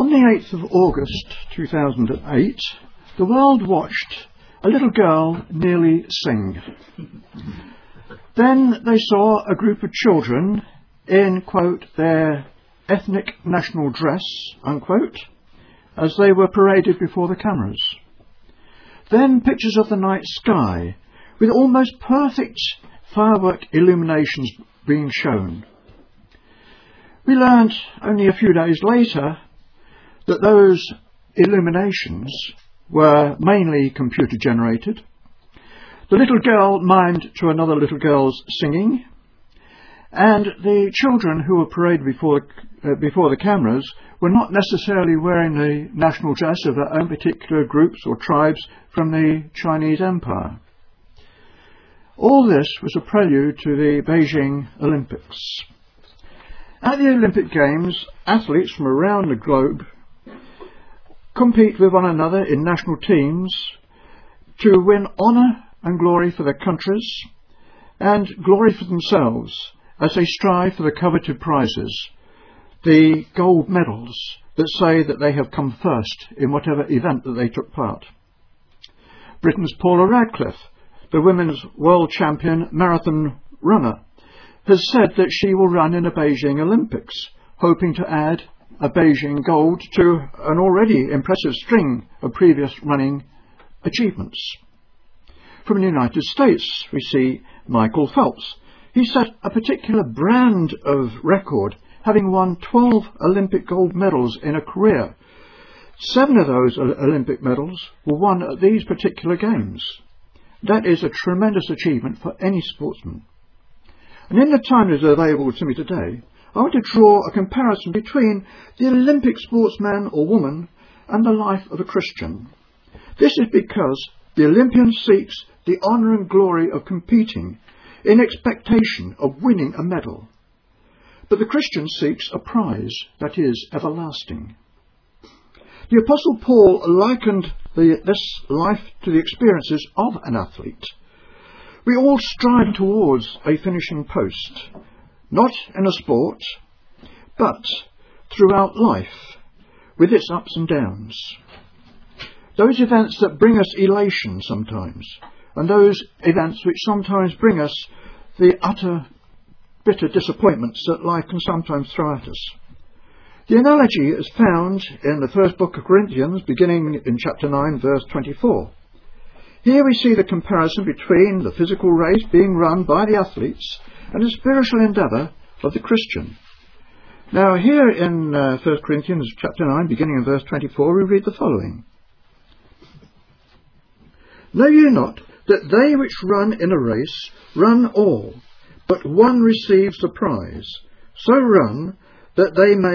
On the 8th of August 2008, the world watched a little girl nearly sing. Then they saw a group of children in, quote, their ethnic national dress, unquote, as they were paraded before the cameras. Then pictures of the night sky with almost perfect firework illuminations being shown. We learned only a few days later that those illuminations were mainly computer generated. The little girl mimed to another little girl's singing, and the children who were paraded before the cameras were not necessarily wearing the national dress of their own particular groups or tribes from the Chinese Empire. All this was a prelude to the Beijing Olympics. At the Olympic Games, athletes from around the globe compete with one another in national teams to win honour and glory for their countries and glory for themselves as they strive for the coveted prizes, the gold medals that say that they have come first in whatever event that they took part. Britain's Paula Radcliffe, the women's world champion marathon runner, has said that she will run in the Beijing Olympics, hoping to add a Beijing gold to an already impressive string of previous running achievements. From the United States, we see Michael Phelps. He set a particular brand of record, having won 12 Olympic gold medals in a career. 7 of those Olympic medals were won at these particular games. That is a tremendous achievement for any sportsman. And in the time that is available to me today, I want to draw a comparison between the Olympic sportsman or woman and the life of a Christian. This is because the Olympian seeks the honour and glory of competing in expectation of winning a medal. But the Christian seeks a prize that is everlasting. The Apostle Paul likened this life to the experiences of an athlete. We all strive towards a finishing post, not in a sport, but throughout life, with its ups and downs. Those events that bring us elation sometimes, and those events which sometimes bring us the utter bitter disappointments that life can sometimes throw at us. The analogy is found in the first book of Corinthians, beginning in chapter 9, verse 24. Here we see the comparison between the physical race being run by the athletes and the spiritual endeavour of the Christian. Now here in 1 Corinthians chapter 9, beginning in verse 24, we read the following. Know you not that they which run in a race run all, but one receives the prize? So run that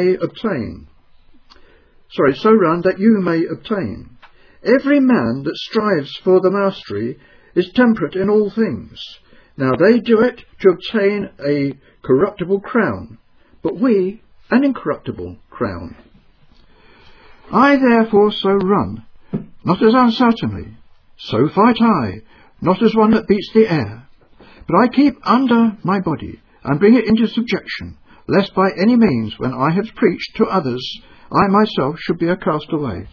you may obtain. Every man that strives for the mastery is temperate in all things. Now they do it to obtain a corruptible crown, but we an incorruptible crown. I therefore so run, not as uncertainly, so fight I, not as one that beats the air, but I keep under my body, and bring it into subjection, lest by any means, when I have preached to others, I myself should be a castaway.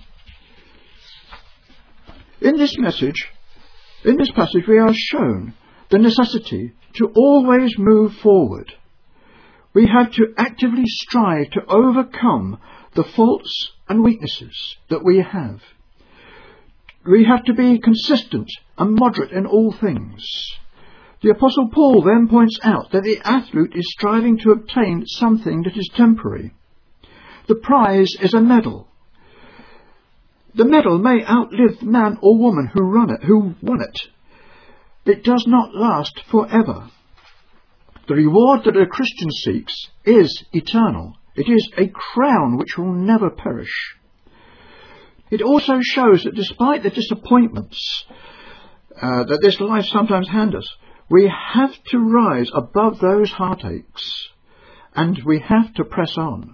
In this passage we are shown the necessity to always move forward. We have to actively strive to overcome the faults and weaknesses that we have. We have to be consistent and moderate in all things. The Apostle Paul then points out that the athlete is striving to obtain something that is temporary. The prize is a medal. The medal may outlive the man or woman who won it. It does not last forever. The reward that a Christian seeks is eternal. It is a crown which will never perish. It also shows that despite the disappointments that this life sometimes hands us, we have to rise above those heartaches, and we have to press on.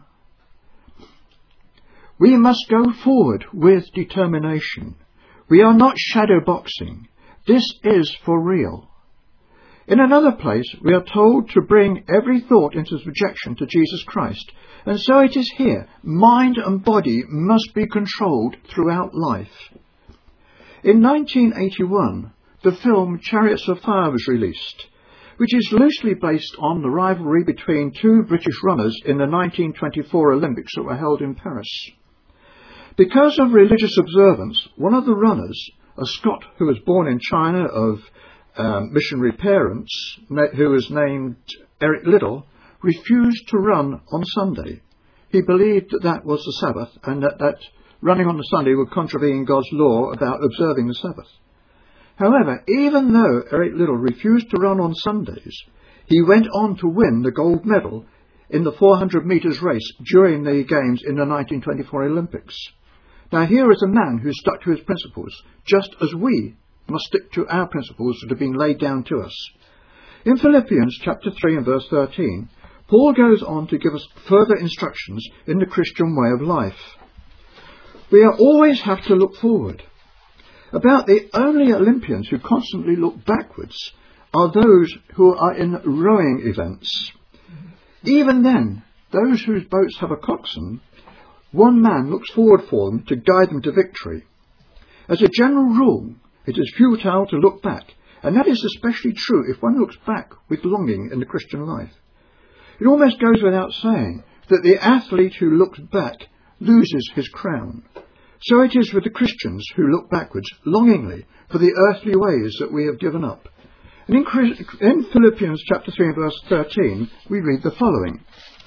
We must go forward with determination. We are not shadow boxing. This is for real. In another place, we are told to bring every thought into subjection to Jesus Christ. And so it is here. Mind and body must be controlled throughout life. In 1981, the film Chariots of Fire was released, which is loosely based on the rivalry between two British runners in the 1924 Olympics that were held in Paris. Because of religious observance, one of the runners, a Scot who was born in China of missionary parents, who was named Eric Liddell, refused to run on Sunday. He believed that that was the Sabbath, and that running on the Sunday would contravene God's law about observing the Sabbath. However, even though Eric Liddell refused to run on Sundays, he went on to win the gold medal in the 400 metres race during the Games in the 1924 Olympics. Now here is a man who stuck to his principles, just as we must stick to our principles that have been laid down to us. In Philippians chapter 3 and verse 13, Paul goes on to give us further instructions in the Christian way of life. We always have to look forward. About the only Olympians who constantly look backwards are those who are in rowing events. Even then, those whose boats have a coxswain, one man looks forward for them to guide them to victory. As a general rule, it is futile to look back, and that is especially true if one looks back with longing in the Christian life. It almost goes without saying that the athlete who looks back loses his crown. So it is with the Christians who look backwards longingly for the earthly ways that we have given up. And in Philippians chapter 3 and verse 13, we read the following.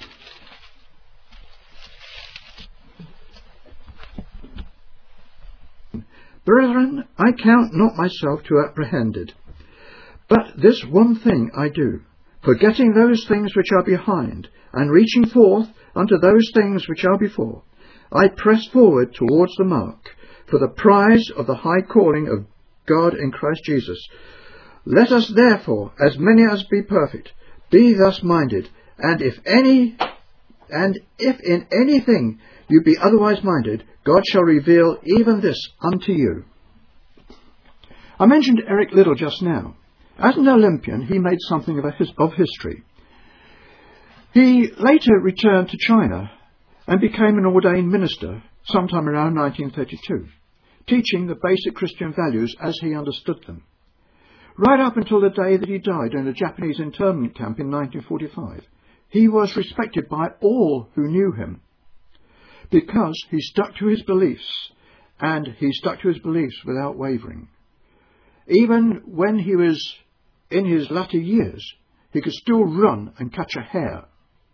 Brethren, I count not myself to have apprehended, but this one thing I do, forgetting those things which are behind, and reaching forth unto those things which are before, I press forward towards the mark, for the prize of the high calling of God in Christ Jesus. Let us therefore, as many as be perfect, be thus minded, and if in anything you be otherwise minded, God shall reveal even this unto you. I mentioned Eric Liddell just now. As an Olympian, he made something of history. He later returned to China and became an ordained minister sometime around 1932, teaching the basic Christian values as he understood them. Right up until the day that he died in a Japanese internment camp in 1945, he was respected by all who knew him, because he stuck to his beliefs, and he stuck to his beliefs without wavering. Even when he was in his latter years, he could still run and catch a hare.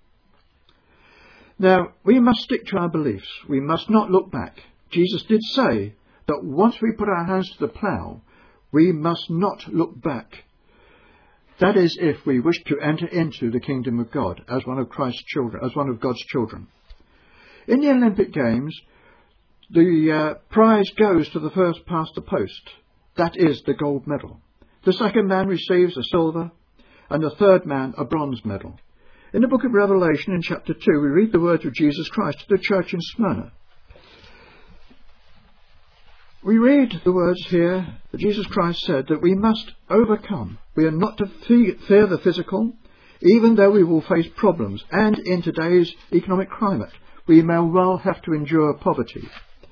Now, we must stick to our beliefs. We must not look back. Jesus did say that once we put our hands to the plough, we must not look back. That is, if we wish to enter into the kingdom of God as one of Christ's children, as one of God's children. In the Olympic Games, the prize goes to the first past the post. That is the gold medal. The second man receives a silver, and the third man a bronze medal. In the book of Revelation, in chapter 2, we read the words of Jesus Christ to the church in Smyrna. We read the words here that Jesus Christ said that we must overcome. We are not to fear the physical, even though we will face problems. And in today's economic climate, we may well have to endure poverty.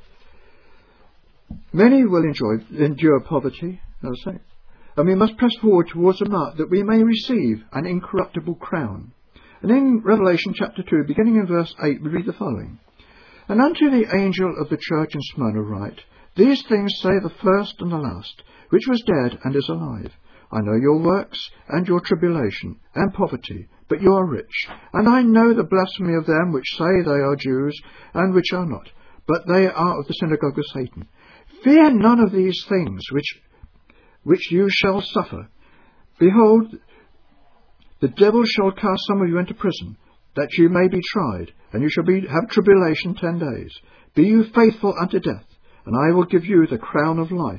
Many will endure poverty, as I say, and we must press forward towards the mark that we may receive an incorruptible crown. And in Revelation chapter 2, beginning in verse 8, we read the following. And unto the angel of the church in Smyrna write, These things say the first and the last, which was dead and is alive. I know your works, and your tribulation, and poverty, but you are rich. And I know the blasphemy of them which say they are Jews, and which are not, but they are of the synagogue of Satan. Fear none of these things which you shall suffer. Behold, the devil shall cast some of you into prison, that you may be tried, and you shall have tribulation 10 days. Be you faithful unto death, and I will give you the crown of life.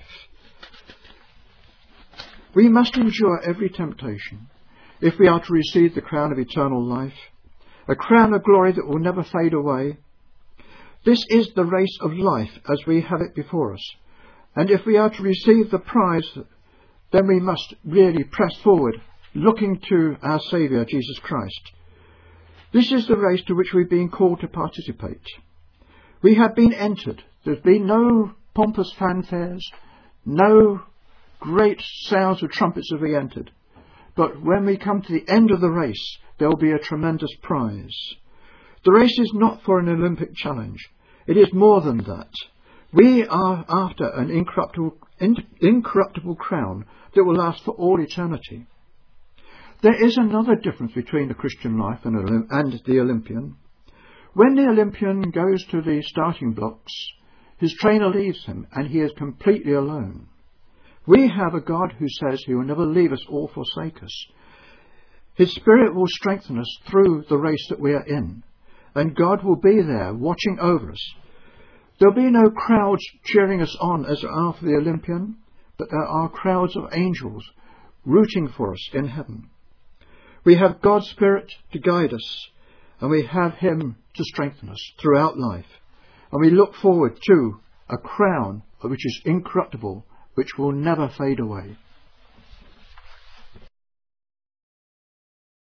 We must endure every temptation if we are to receive the crown of eternal life, a crown of glory that will never fade away. This is the race of life as we have it before us. And if we are to receive the prize, then we must really press forward looking to our Saviour, Jesus Christ. This is the race to which we've been called to participate. We have been entered. There's been no pompous fanfares, no great sounds of trumpets as we entered. But when we come to the end of the race, there will be a tremendous prize. The race is not for an Olympic challenge. It is more than that. We are after an incorruptible crown that will last for all eternity. There is another difference between the Christian life and the Olympian. When the Olympian goes to the starting blocks, his trainer leaves him and he is completely alone. We have a God who says he will never leave us or forsake us. His Spirit will strengthen us through the race that we are in, and God will be there watching over us. There will be no crowds cheering us on as there are for the Olympian, but there are crowds of angels rooting for us in heaven. We have God's Spirit to guide us, and we have him to strengthen us throughout life. And we look forward to a crown which is incorruptible, which will never fade away.